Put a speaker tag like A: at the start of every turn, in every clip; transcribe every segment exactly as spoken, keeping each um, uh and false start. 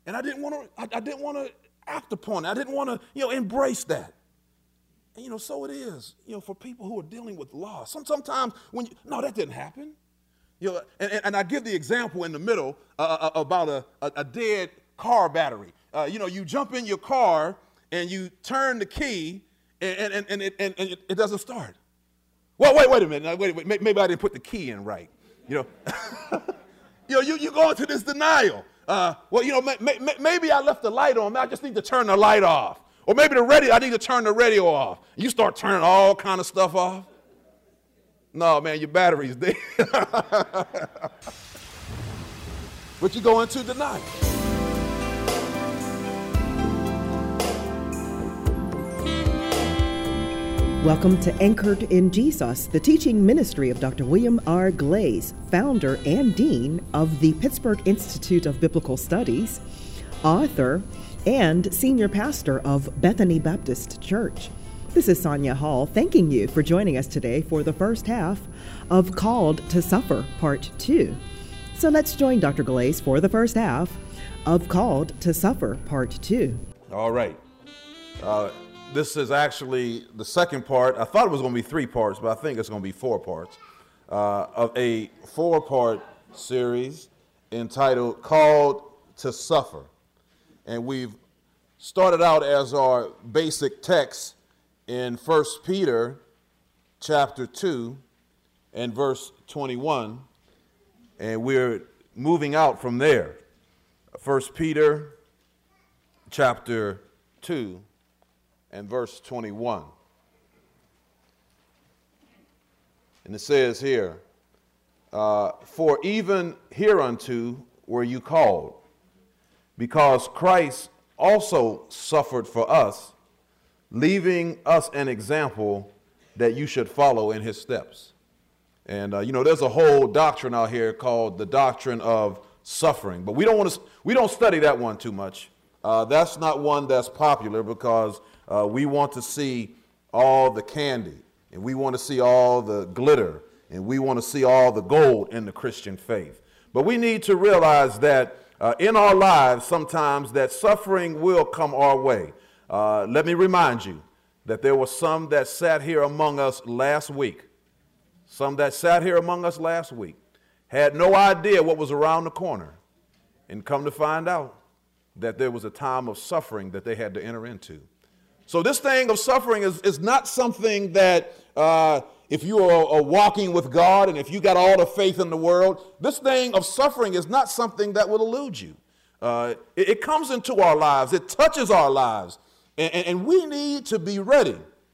A: And I didn't want to, I, I didn't want to act upon it. I didn't want to, you know, embrace that. And, you know, so it is, you know, for people who are dealing with loss. Some, sometimes when you, no, that didn't happen. You know, and, and I give the example in the middle uh, about a, a, a dead car battery. Uh, you know, you jump in your car and you turn the key and, and, and, it, and, and it doesn't start. Well, wait, wait a minute. Wait, wait, maybe I didn't put the key in right. You know, you know, you, you go into this denial. Uh, well, you know, may, may, maybe I left the light on. I just need to turn the light off. Or maybe the radio, I need to turn the radio off. You start turning all kind of stuff off. No, man, your battery's dead. But you go into denial.
B: Welcome to Anchored in Jesus, the teaching ministry of Doctor William R. Glaze, founder and dean of the Pittsburgh Institute of Biblical Studies, author, and senior pastor of Bethany Baptist Church. This is Sonia Hall, thanking you for joining us today for the first half of Called to Suffer, Part two. So let's join Doctor Glaze for the first half of Called to Suffer, Part two.
A: All right. Uh, this is actually the second part. I thought it was going to be three parts, but I think it's going to be four parts uh, of a four-part series entitled Called to Suffer. And we've started out as our basic text in First Peter chapter two and verse twenty-one, and we're moving out from there. First Peter chapter two and verse twenty-one. And it says here, uh, for even hereunto were you called, because Christ also suffered for us, leaving us an example that you should follow in his steps. And, uh, you know, there's a whole doctrine out here called the doctrine of suffering, but we don't want to, we don't study that one too much. Uh, that's not one that's popular because uh, we want to see all the candy and we want to see all the glitter and we want to see all the gold in the Christian faith. But we need to realize that uh, in our lives, sometimes that suffering will come our way. Uh, let me remind you that there were some that sat here among us last week, some that sat here among us last week, had no idea what was around the corner, and come to find out that there was a time of suffering that they had to enter into. So this thing of suffering is, is not something that uh, if you are, are walking with God and if you got all the faith in the world, this thing of suffering is not something that will elude you. Uh, it, it comes into our lives. It touches our lives. And, and we need to be ready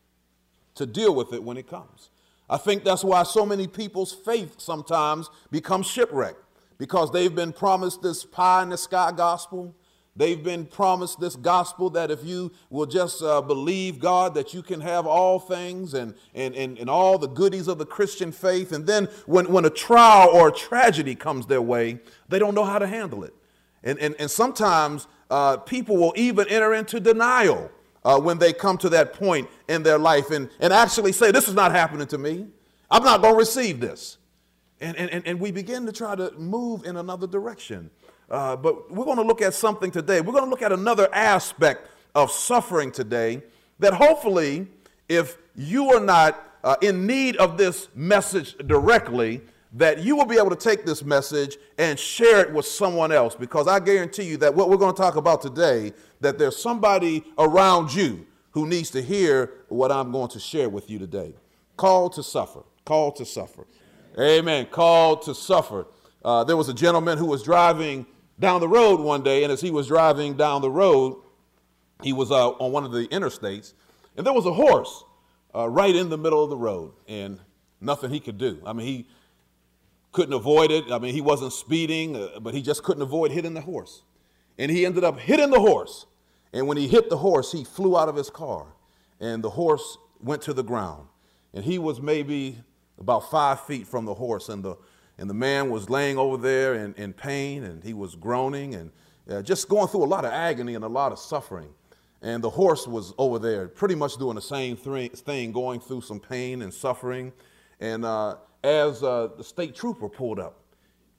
A: to deal with it when it comes. I think that's why so many people's faith sometimes becomes shipwrecked, because they've been promised this pie in the sky gospel. They've been promised this gospel that if you will just uh, believe God, that you can have all things and, and, and, and all the goodies of the Christian faith. And then when, when a trial or a tragedy comes their way, they don't know how to handle it. And, and, and sometimes uh, people will even enter into denial uh, when they come to that point in their life and, and actually say, this is not happening to me. I'm not going to receive this. And, and, and we begin to try to move in another direction. Uh, but we're going to look at something today. We're going to look at another aspect of suffering today that hopefully, if you are not uh, in need of this message directly, that you will be able to take this message and share it with someone else, because I guarantee you that what we're going to talk about today, that there's somebody around you who needs to hear what I'm going to share with you today. Called to suffer. Called to suffer. Amen. Called to suffer. Uh, there was a gentleman who was driving down the road one day, and as he was driving down the road, he was uh, on one of the interstates, and there was a horse uh, right in the middle of the road, and nothing he could do. I mean, he couldn't avoid it. I mean, he wasn't speeding, uh, but he just couldn't avoid hitting the horse. And he ended up hitting the horse. And when he hit the horse, he flew out of his car, and the horse went to the ground. And he was maybe about five feet from the horse, and the and the man was laying over there in, in pain, and he was groaning and uh, just going through a lot of agony and a lot of suffering. And the horse was over there pretty much doing the same thing, going through some pain and suffering. And uh, as uh, the state trooper pulled up,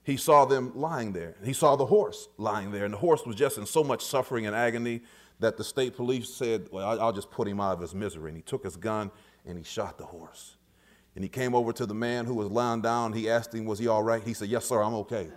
A: he saw them lying there. He saw the horse lying there, and the horse was just in so much suffering and agony that the state police said, well, I'll just put him out of his misery. And he took his gun and he shot the horse. And he came over to the man who was lying down. He asked him, was he all right? He said, yes, sir, I'm okay.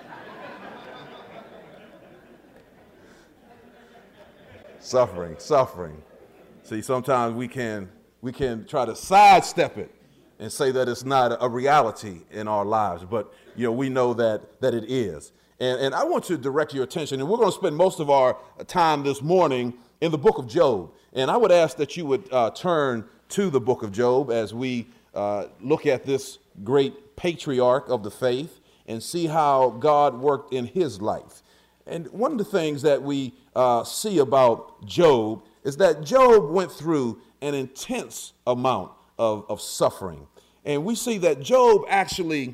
A: Suffering, suffering. See, sometimes we can, we can try to sidestep it and say that it's not a reality in our lives. But, you know, we know that, that it is. And, and I want to direct your attention, and we're going to spend most of our time this morning in the book of Job. And I would ask that you would uh, turn to the book of Job as we uh, look at this great patriarch of the faith and see how God worked in his life. And one of the things that we uh, see about Job is that Job went through an intense amount of, of suffering. And we see that Job actually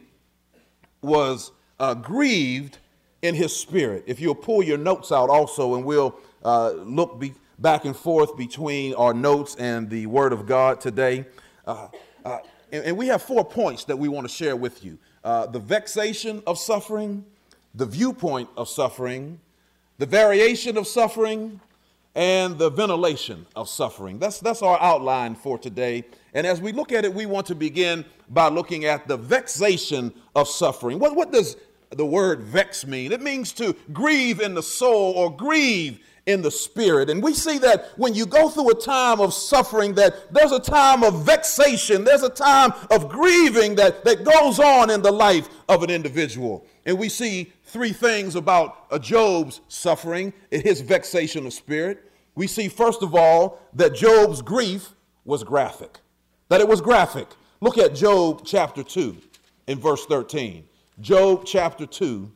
A: was uh, grieved in his spirit. If you'll pull your notes out also, and we'll uh, look be back and forth between our notes and the Word of God today. Uh, uh, and, and we have four points that we want to share with you. Uh, the vexation of suffering, the viewpoint of suffering, the variation of suffering, and the ventilation of suffering. That's, that's our outline for today. And as we look at it, we want to begin by looking at the vexation of suffering. What, what does the word vex mean? It means to grieve in the soul or grieve in the spirit. And we see that when you go through a time of suffering, that there's a time of vexation, there's a time of grieving that, that goes on in the life of an individual. And we see three things about uh, Job's suffering, his vexation of spirit. We see, first of all, that Job's grief was graphic, that it was graphic. Look at Job chapter two in verse thirteen. Job chapter two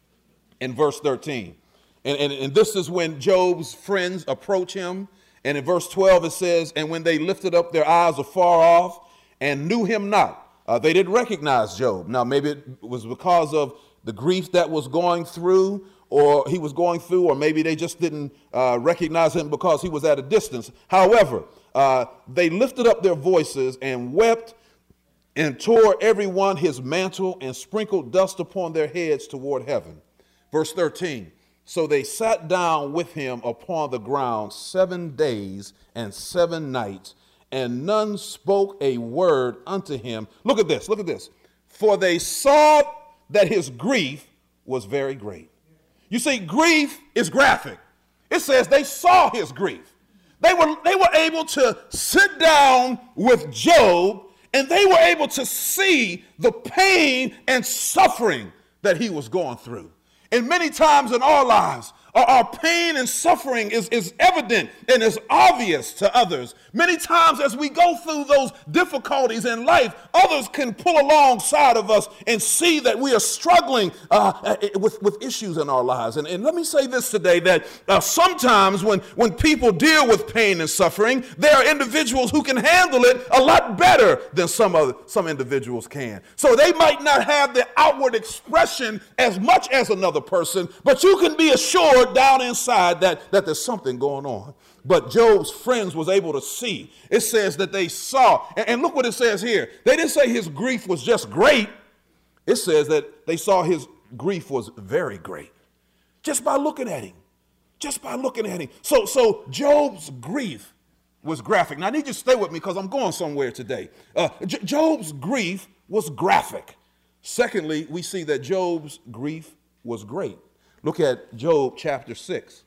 A: in verse thirteen. And, and, and this is when Job's friends approach him. And in verse twelve, it says, and when they lifted up their eyes afar off and knew him not, uh, they didn't recognize Job. Now, maybe it was because of the grief that was going through, or he was going through, or maybe they just didn't uh, recognize him because he was at a distance. However, uh, they lifted up their voices and wept and tore every one his mantle and sprinkled dust upon their heads toward heaven. Verse thirteen, so they sat down with him upon the ground seven days and seven nights, and none spoke a word unto him. Look at this, look at this. For they saw that his grief was very great. You see, grief is graphic. It says they saw his grief. They were, they were able to sit down with Job, and they were able to see the pain and suffering that he was going through. And many times in our lives, our, our pain and suffering is, is evident and is obvious to others. Many times as we go through those difficulties in life, others can pull alongside of us and see that we are struggling uh, with, with issues in our lives. And, and let me say this today, that uh, sometimes when, when people deal with pain and suffering, there are individuals who can handle it a lot better than some, other, some individuals can. So they might not have the outward expression as much as another person, but you can be assured down inside that, that there's something going on. But Job's friends was able to see. It says that they saw, and, and look what it says here. They didn't say his grief was just great. It says that they saw his grief was very great. Just by looking at him. Just by looking at him. So, so Job's grief was graphic. Now I need you to stay with me because I'm going somewhere today. Uh, J- Job's grief was graphic. Secondly, we see that Job's grief was great. Look at Job chapter six,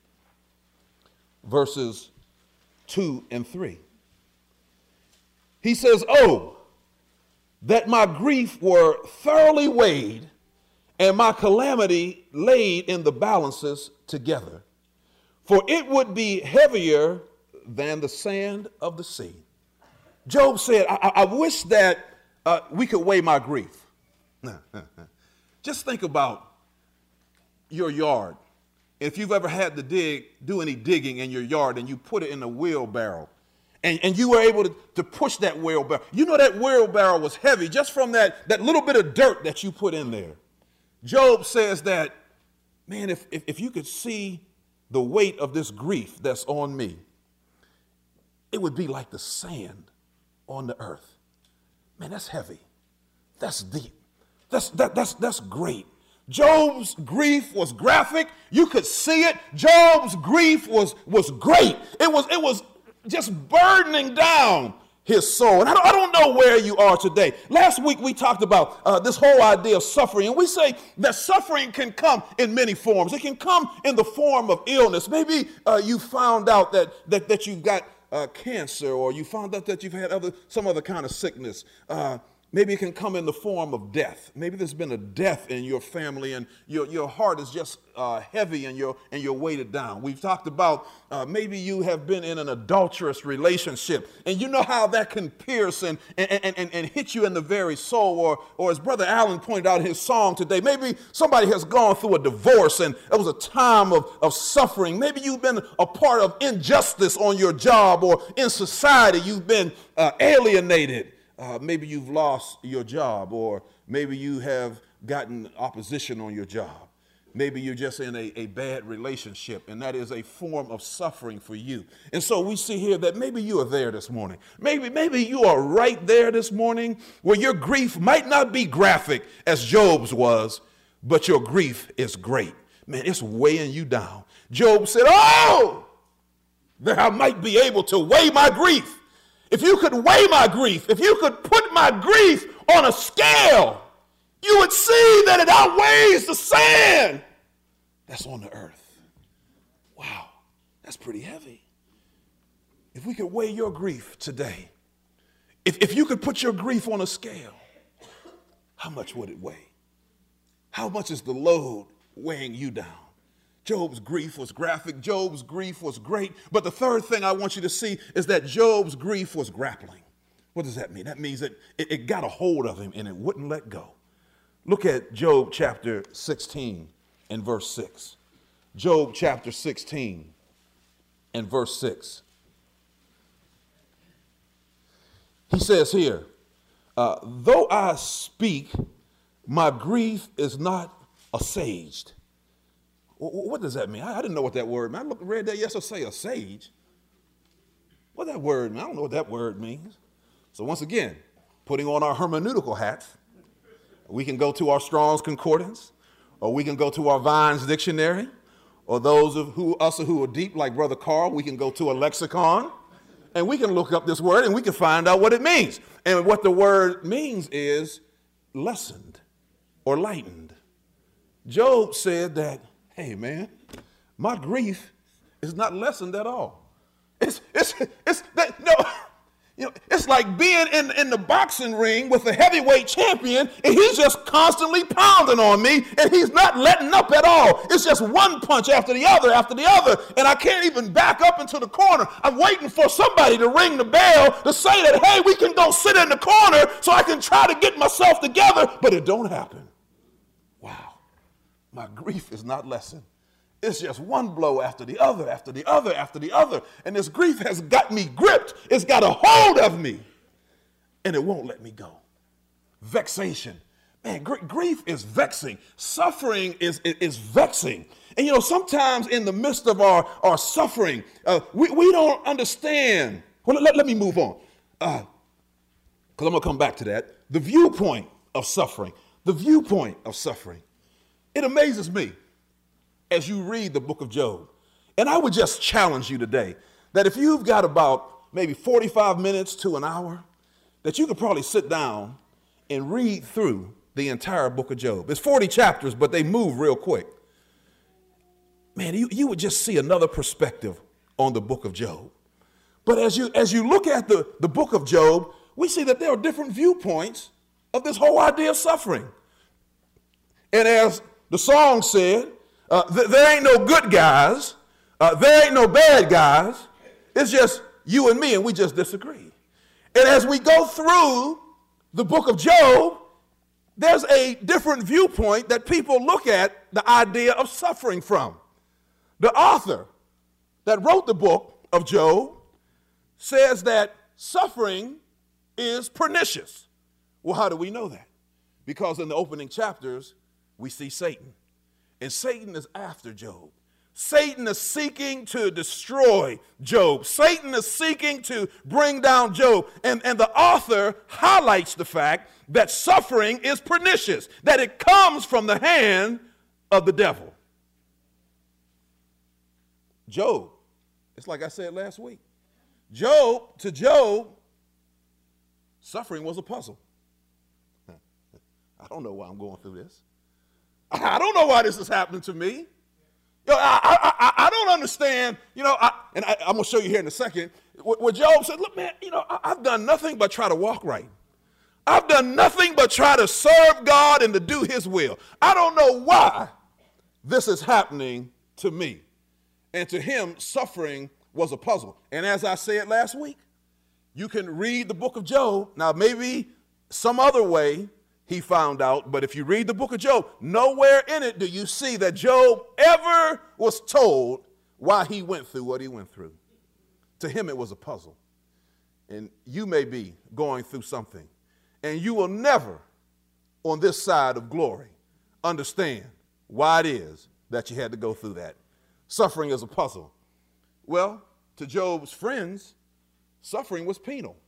A: verses two and three. He says, oh, that my grief were thoroughly weighed and my calamity laid in the balances together, for it would be heavier than the sand of the sea. Job said, I, I wish that uh, we could weigh my grief. Just think about your yard. If you've ever had to dig, do any digging in your yard and you put it in a wheelbarrow and, and you were able to, to push that wheelbarrow, you know that wheelbarrow was heavy just from that, that little bit of dirt that you put in there. Job says that, man, if, if, if you could see the weight of this grief that's on me, it would be like the sand on the earth. Man, that's heavy. That's deep. That's, that, that's, that's great. Job's grief was graphic. You could see it. Job's grief was, was great. It was, it was just burdening down his soul. And I don't, I don't know where you are today. Last week we talked about uh, this whole idea of suffering. And we say that suffering can come in many forms. It can come in the form of illness. Maybe uh, you found out that, that, that you've got uh, cancer, or you found out that you've had other, some other kind of sickness. Uh, Maybe it can come in the form of death. Maybe there's been a death in your family and your, your heart is just uh, heavy and you're, and you're weighted down. We've talked about uh, maybe you have been in an adulterous relationship and you know how that can pierce and, and, and, and hit you in the very soul. Or, or as Brother Allen pointed out in his song today, maybe somebody has gone through a divorce and it was a time of, of suffering. Maybe you've been a part of injustice on your job or in society. You've been uh, alienated. Uh, maybe you've lost your job, or maybe you have gotten opposition on your job. Maybe you're just in a, a bad relationship, and that is a form of suffering for you. And so we see here that maybe you are there this morning. Maybe, maybe you are right there this morning where your grief might not be graphic as Job's was, but your grief is great. Man, it's weighing you down. Job said, oh, that I might be able to weigh my grief. If you could weigh my grief, if you could put my grief on a scale, you would see that it outweighs the sand that's on the earth. Wow, that's pretty heavy. If we could weigh your grief today, if, if you could put your grief on a scale, how much would it weigh? How much is the load weighing you down? Job's grief was graphic. Job's grief was great. But the third thing I want you to see is that Job's grief was grappling. What does that mean? That means that it, it got a hold of him and it wouldn't let go. Look at Job chapter sixteen and verse six. Job chapter sixteen and verse six. He says here, uh, though I speak, my grief is not assuaged. What does that mean? I didn't know what that word meant. I looked, read that yesterday, a sage. What that word mean? I don't know what that word means. So once again, putting on our hermeneutical hats, we can go to our Strong's Concordance, or we can go to our Vine's Dictionary, or those of who us who are deep like Brother Carl, we can go to a lexicon, and we can look up this word and we can find out what it means. And what the word means is lessened or lightened. Job said that, hey, man, my grief is not lessened at all. It's, it's, it's, that, no, you know, it's like being in, in the boxing ring with a heavyweight champion, and he's just constantly pounding on me, and he's not letting up at all. It's just one punch after the other, after the other, and I can't even back up into the corner. I'm waiting for somebody to ring the bell to say that, hey, we can go sit in the corner so I can try to get myself together, but it don't happen. Wow. My grief is not lessened. It's just one blow after the other, after the other, after the other. And this grief has got me gripped. It's got a hold of me. And it won't let me go. Vexation. Man, gr- grief is vexing. Suffering is, is, is vexing. And you know, sometimes in the midst of our, our suffering, uh, we, we don't understand. Well, let, let me move on. Because uh, I'm going to come back to that. The viewpoint of suffering. The viewpoint of suffering. It amazes me as you read the book of Job. And I would just challenge you today that if you've got about maybe forty-five minutes to an hour, that you could probably sit down and read through the entire book of Job. It's forty chapters, but they move real quick. Man, you, you would just see another perspective on the book of Job. But as you, as you look at the, the book of Job, we see that there are different viewpoints of this whole idea of suffering. And as the song said, uh, th- there ain't no good guys. Uh, there ain't no bad guys. It's just you and me, and we just disagree. And as we go through the book of Job, there's a different viewpoint that people look at the idea of suffering from. The author that wrote the book of Job says that suffering is pernicious. Well, how do we know that? Because in the opening chapters, we see Satan. And Satan is after Job. Satan is seeking to destroy Job. Satan is seeking to bring down Job. And, and the author highlights the fact that suffering is pernicious, that it comes from the hand of the devil. Job, it's like I said last week. Job, to Job, suffering was a puzzle. I don't know why I'm going through this. I don't know why this is happening to me. You know, I, I, I, I don't understand, you know, I, and I, I'm going to show you here in a second, where Job said, look, man, you know, I, I've done nothing but try to walk right. I've done nothing but try to serve God and to do his will. I don't know why this is happening to me. And to him, suffering was a puzzle. And as I said last week, you can read the book of Job. Now, maybe some other way he found out, but if you read the book of Job, nowhere in it do you see that Job ever was told why he went through what he went through. To him, it was a puzzle. And you may be going through something, and you will never, on this side of glory, understand why it is that you had to go through that. Suffering is a puzzle. Well, to Job's friends, suffering was penal.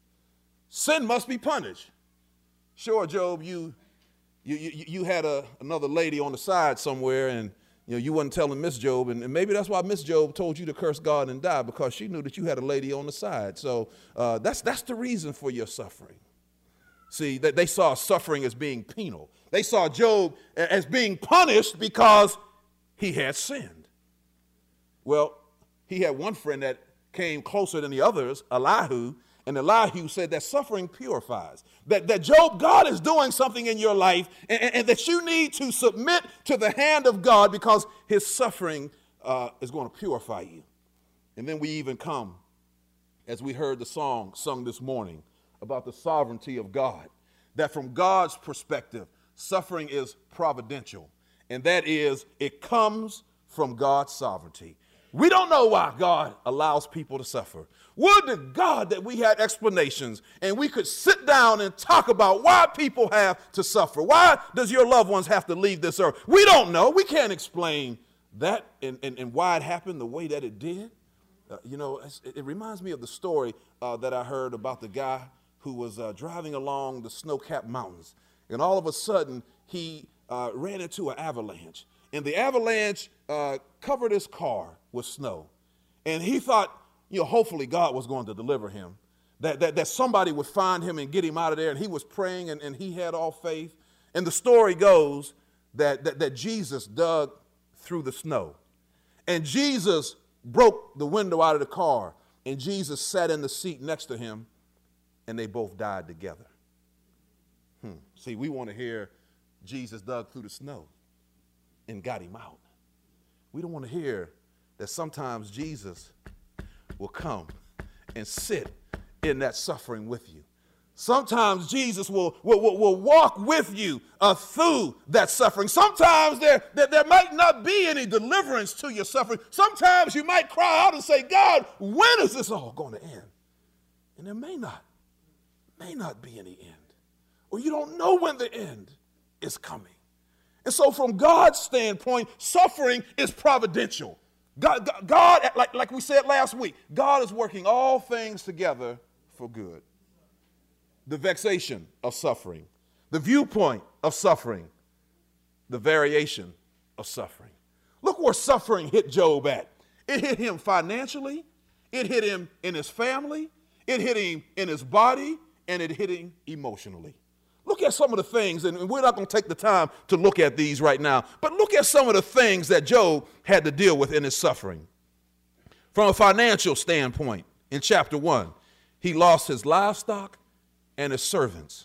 A: Sin must be punished. Sure, Job, you you you, you had a, another lady on the side somewhere, and you know you wasn't telling Miss Job, and, and maybe that's why Miss Job told you to curse God and die, because she knew that you had a lady on the side. So uh, that's that's the reason for your suffering. See, that they saw suffering as being penal. They saw Job as being punished because he had sinned. Well, he had one friend that came closer than the others, Elihu, and Elihu said that suffering purifies. That, that Job, God is doing something in your life, and, and, and that you need to submit to the hand of God because his suffering uh, is going to purify you. And then we even come, as we heard the song sung this morning, about the sovereignty of God. That from God's perspective, suffering is providential. And that is, it comes from God's sovereignty. We don't know why God allows people to suffer. Would to God that we had explanations and we could sit down and talk about why people have to suffer. Why does your loved ones have to leave this earth? We don't know. We can't explain that and, and, and why it happened the way that it did. Uh, you know, it, it reminds me of the story uh, that I heard about the guy who was uh, driving along the snow-capped mountains. And all of a sudden, he uh, ran into an avalanche. And the avalanche uh, covered his car with snow. And he thought, you know, hopefully God was going to deliver him, that, that, that somebody would find him and get him out of there. And he was praying, and, and he had all faith. And the story goes that, that, that Jesus dug through the snow. And Jesus broke the window out of the car. And Jesus sat in the seat next to him, and they both died together. Hmm. See, we want to hear Jesus dug through the snow and got him out. We don't want to hear that sometimes Jesus will come and sit in that suffering with you. Sometimes Jesus will, will, will, will walk with you uh, through that suffering. Sometimes there, there, there might not be any deliverance to your suffering. Sometimes you might cry out and say, God, when is this all going to end? And there may not, may not be any end. Or you don't know when the end is coming. And so from God's standpoint, suffering is providential. God, God, God like, like we said last week, God is working all things together for good. The vexation of suffering, the viewpoint of suffering, the variation of suffering. Look where suffering hit Job at. It hit him financially, it hit him in his family, it hit him in his body, and it hit him emotionally. Look at some of the things, and we're not going to take the time to look at these right now, but look at some of the things that Job had to deal with in his suffering. From a financial standpoint, in chapter one, he lost his livestock and his servants.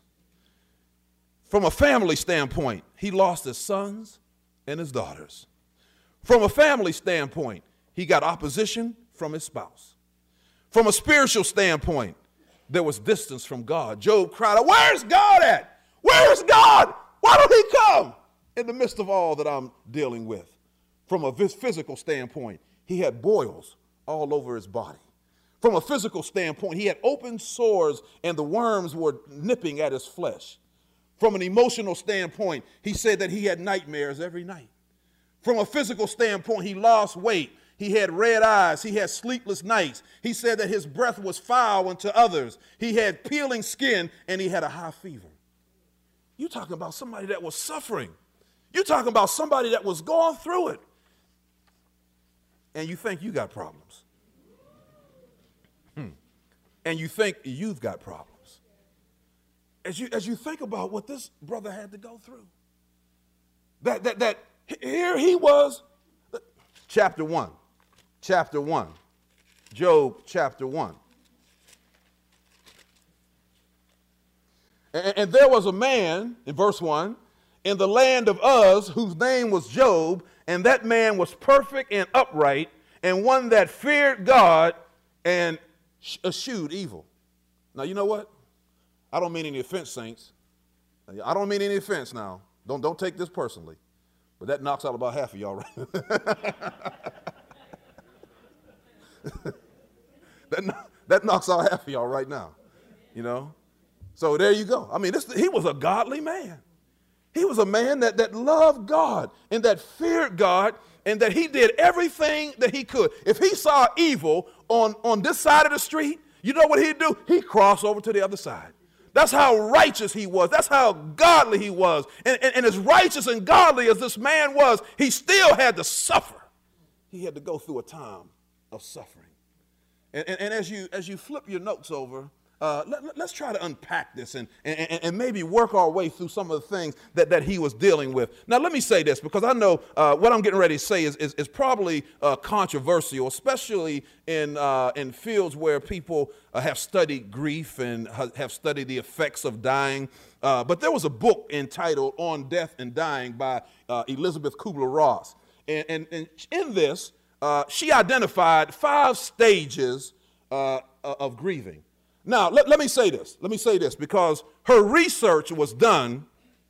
A: From a family standpoint, he lost his sons and his daughters. From a family standpoint, he got opposition from his spouse. From a spiritual standpoint, there was distance from God. Job cried out, where's God at? Where is God? Why don't he come in the midst of all that I'm dealing with? From a physical standpoint, he had boils all over his body. From a physical standpoint, he had open sores and the worms were nipping at his flesh. From an emotional standpoint, he said that he had nightmares every night. From a physical standpoint, he lost weight. He had red eyes. He had sleepless nights. He said that his breath was foul unto others. He had peeling skin, and he had a high fever. You're talking about somebody that was suffering. You're talking about somebody that was going through it. And you think you got problems. Hmm. And you think you've got problems. As you, as you think about what this brother had to go through. That, that, that here he was, chapter one, chapter one, Job chapter one. And, and there was a man, in verse one, in the land of Uz, whose name was Job, and that man was perfect and upright, and one that feared God and eschewed evil. Now, you know what? I don't mean any offense, saints. I don't mean any offense now. Don't, don't take this personally. But that knocks out about half of y'all right that, that knocks out half of y'all right now, you know. So there you go. I mean, this, he was a godly man. He was a man that, that loved God and that feared God and that he did everything that he could. If he saw evil on, on this side of the street, you know what he'd do? He'd cross over to the other side. That's how righteous he was. That's how godly he was. And, and, and as righteous and godly as this man was, he still had to suffer. He had to go through a time of suffering. And, and, and as you as you flip your notes over, uh, let, let, let's try to unpack this and, and, and maybe work our way through some of the things that, that he was dealing with. Now, let me say this, because I know uh, what I'm getting ready to say is, is, is probably uh, controversial, especially in, uh, in fields where people uh, have studied grief and ha- have studied the effects of dying. Uh, but there was a book entitled On Death and Dying by uh, Elizabeth Kubler-Ross. And, and, and in this, uh, she identified five stages uh, of grieving. Now, let, let me say this. Let me say this, because her research was done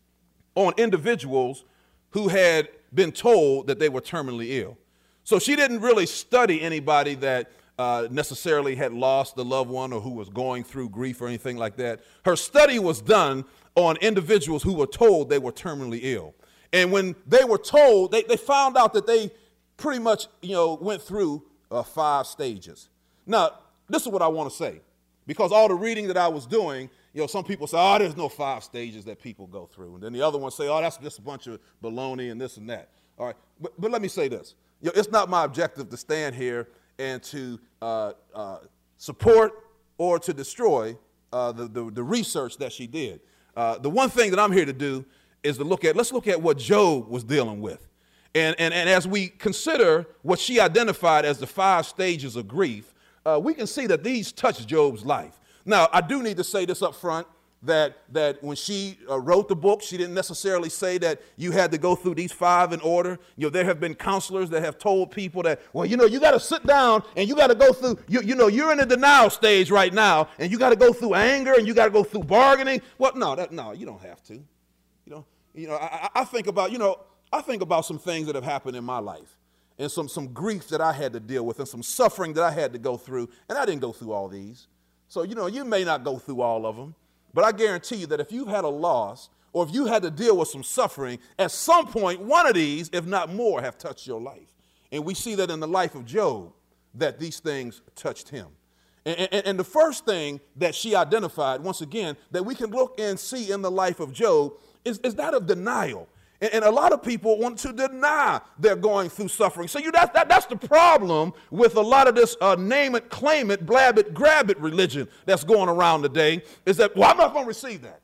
A: on individuals who had been told that they were terminally ill. So she didn't really study anybody that uh, necessarily had lost a loved one or who was going through grief or anything like that. Her study was done on individuals who were told they were terminally ill. And when they were told, they, they found out that they pretty much, you know, went through uh, five stages. Now, this is what I want to say. Because all the reading that I was doing, you know, some people say, oh, there's no five stages that people go through. And then the other ones say, oh, that's just a bunch of baloney and this and that. All right. But, but let me say this. You know, it's not my objective to stand here and to uh, uh, support or to destroy uh, the, the, the research that she did. Uh, the one thing that I'm here to do is to look at, let's look at what Job was dealing with. And, and, and as we consider what she identified as the five stages of grief, Uh, we can see that these touch Job's life. Now, I do need to say this up front, that, that when she uh, wrote the book, she didn't necessarily say that you had to go through these five in order. You know, there have been counselors that have told people that, well, you know, you got to sit down and you got to go through, you, you know, you're in the denial stage right now, and you got to go through anger and you got to go through bargaining. Well, no, that, no, you don't have to. You know, you know, I, I think about, you know, I think about some things that have happened in my life. And some, some grief that I had to deal with and some suffering that I had to go through. And I didn't go through all these. So, you know, you may not go through all of them. But I guarantee you that if you've had a loss or if you had to deal with some suffering, at some point, one of these, if not more, have touched your life. And we see that in the life of Job, that these things touched him. And, and, and the first thing that she identified, once again, that we can look and see in the life of Job is, is that of denial. And a lot of people want to deny they're going through suffering. So you, that, that, that's the problem with a lot of this uh, name it, claim it, blab it, grab it religion that's going around today, is that, well, I'm not going to receive that.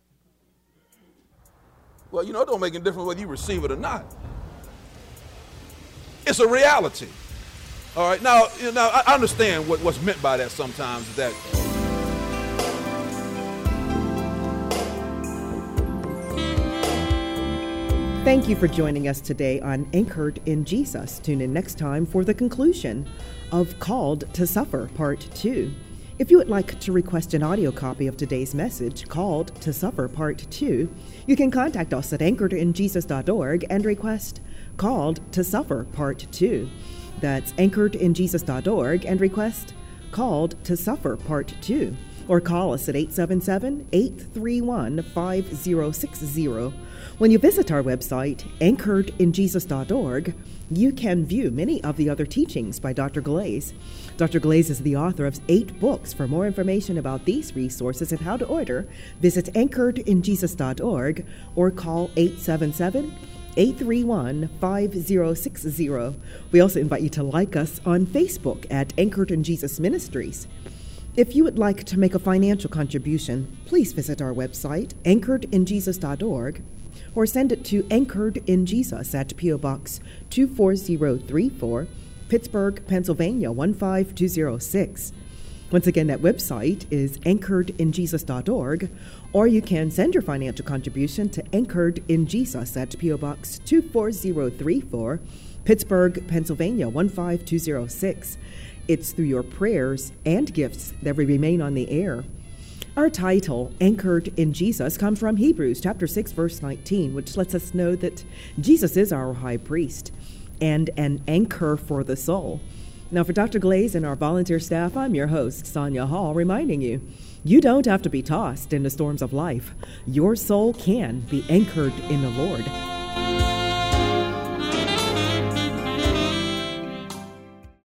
A: Well, you know, it don't make any difference whether you receive it or not. It's a reality. All right. Now, you know, I understand what, what's meant by that sometimes, is that
B: Thank you for joining us today on Anchored in Jesus. Tune in next time for the conclusion of Called to Suffer, Part two. If you would like to request an audio copy of today's message, Called to Suffer, Part two, you can contact us at anchored in jesus dot org and request Called to Suffer, Part two. That's anchored in jesus dot org and request Called to Suffer, Part two. or call us at eight seven seven, eight three one, five zero six zero. When you visit our website, anchored in jesus dot org, you can view many of the other teachings by Doctor Glaze. Doctor Glaze is the author of eight books. For more information about these resources and how to order, visit anchored in jesus dot org or call eight seven seven, eight three one, five zero six zero. We also invite you to like us on Facebook at Anchored in Jesus Ministries. If you would like to make a financial contribution, please visit our website, anchored in jesus dot org, or send it to Anchored in Jesus at P O. Box two four zero three four, Pittsburgh, Pennsylvania one five two zero six. Once again, that website is anchored in jesus dot org, or you can send your financial contribution to Anchored in Jesus at P O. Box two four zero three four, Pittsburgh, Pennsylvania one five two zero six. It's through your prayers and gifts that we remain on the air. Our title, Anchored in Jesus, comes from Hebrews chapter six, verse nineteen, which lets us know that Jesus is our high priest and an anchor for the soul. Now, for Doctor Glaze and our volunteer staff, I'm your host, Sonia Hall, reminding you, you don't have to be tossed in the storms of life. Your soul can be anchored in the Lord.